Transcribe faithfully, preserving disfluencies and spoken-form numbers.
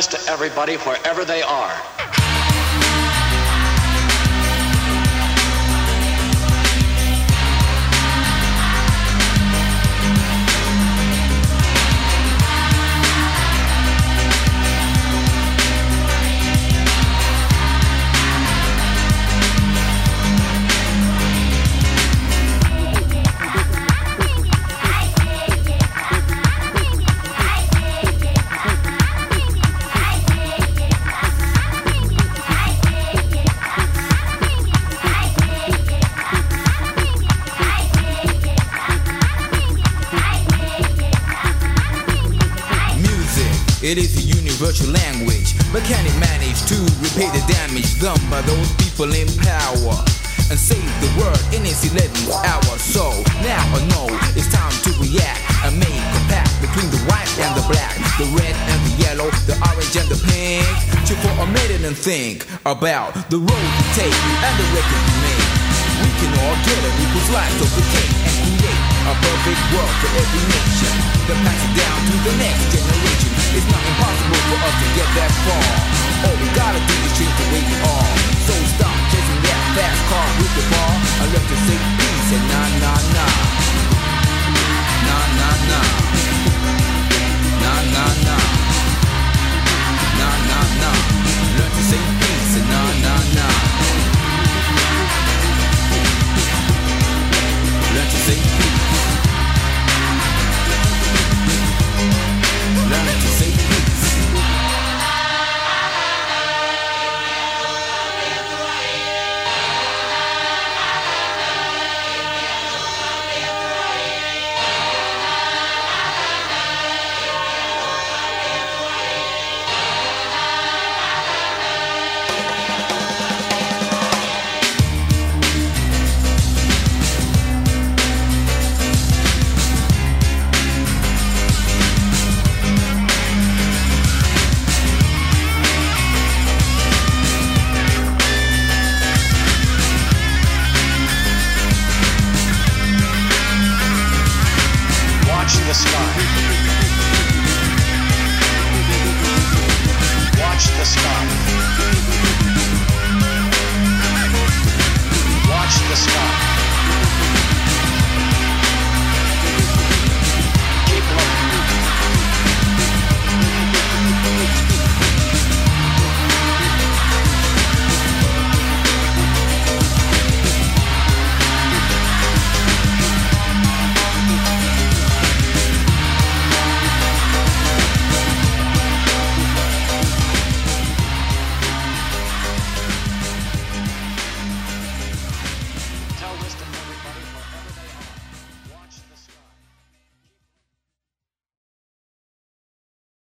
kindness to everybody wherever they are. It is a universal language, but can it manage to repay the damage done by those people in power and save the world in its eleventh hour? So now I know it's time to react and make a pact between the white and the black, the red and the yellow, the orange and the pink. Chill for a minute and think about the road to take and the record to make. We can all get an equal slice of the cake and create a perfect world for every nation, then pass it down to the next generation. It's not impossible for us to get that far. All we gotta do is change the way we are. So stop chasing that fast car with the bar and learn to say peace and nah nah nah. Nah nah nah. Nah nah nah. Nah nah nah. Learn to say peace and nah nah nah.